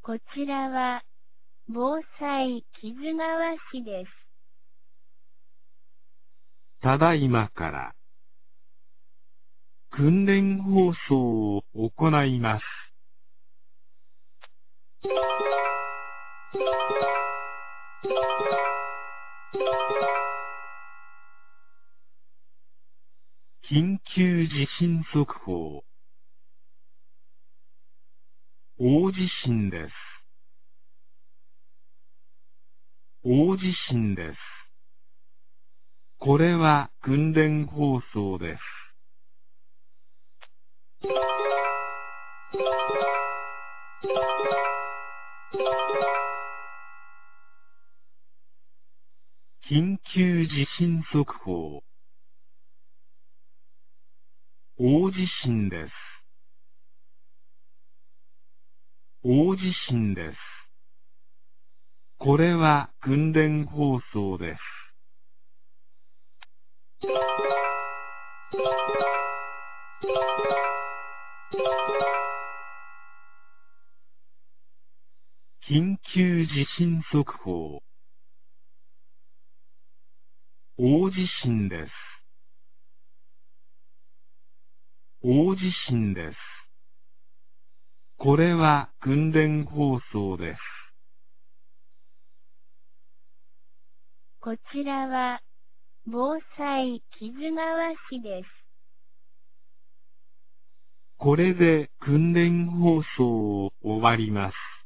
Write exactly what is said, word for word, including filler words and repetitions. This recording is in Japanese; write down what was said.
こちらは、防災木津川市です。 ただいまから、訓練放送を行います。緊急地震速報。大地震です。大地震です。これは訓練放送です。緊急地震速報。大地震です。大地震です。これは訓練放送です。緊急地震速報。大地震です。大地震です。これは訓練放送です。 こちらは、防災木津川市です。 これで訓練放送を終わります。